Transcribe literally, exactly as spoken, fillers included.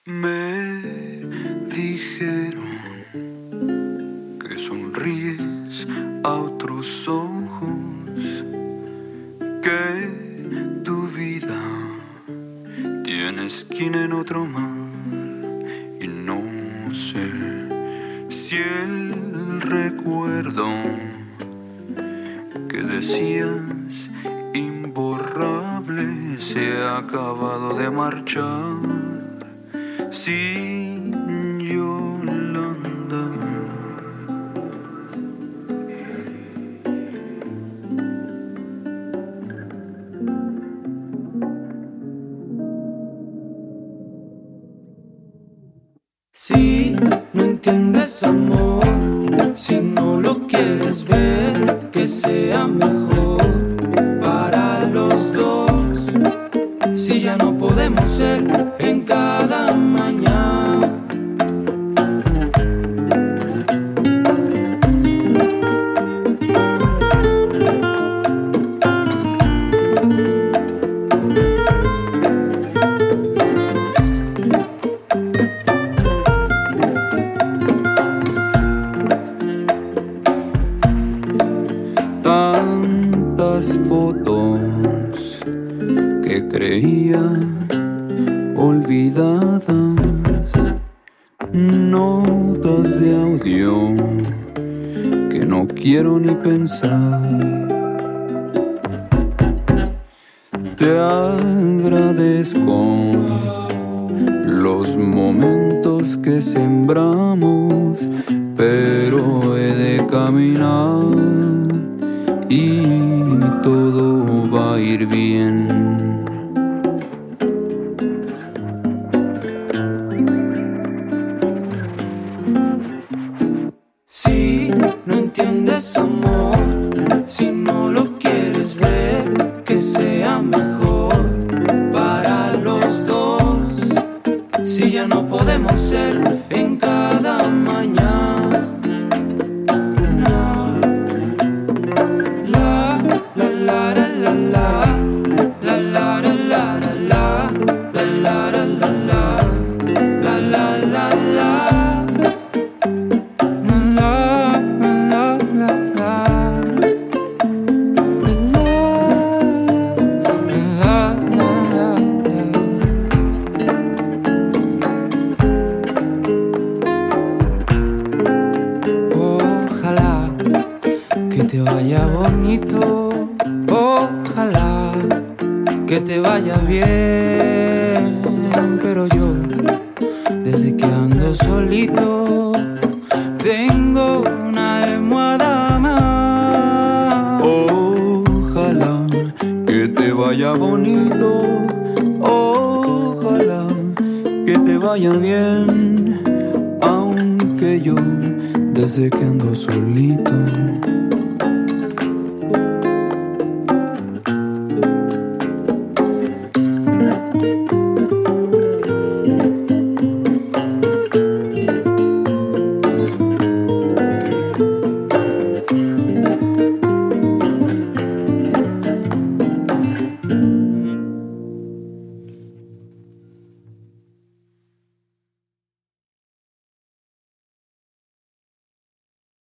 Me dijeron que sonríes a otros ojos, que tu vida tiene esquina en otro mar, y no sé si el recuerdo que decías imborrable se ha acabado de marchar sin Yolanda. Si no entiendes amor, si no lo quieres ver, que sea mejor para los dos. Si ya no podemos ser en cada mañana, tantas fotos que creía olvidadas, notas de audio que no quiero ni pensar. Te agradezco los momentos que sembramos, pero he de caminar y todo va a ir bien. si no entiendes amor, si no lo quieres ver, que sea mejor para los dos. Si ya no podemos ser en cada mañana, no. La, la, la, la, la, la, la, la, la, la, la, la, la, la, la, la, la, la, la. Ojalá que te vaya bonito, ojalá que te vaya bien, pero yo, desde que ando solito, tengo una almohada más. Ojalá que te vaya bonito, ojalá que te vaya bien, aunque yo, desde que ando solito,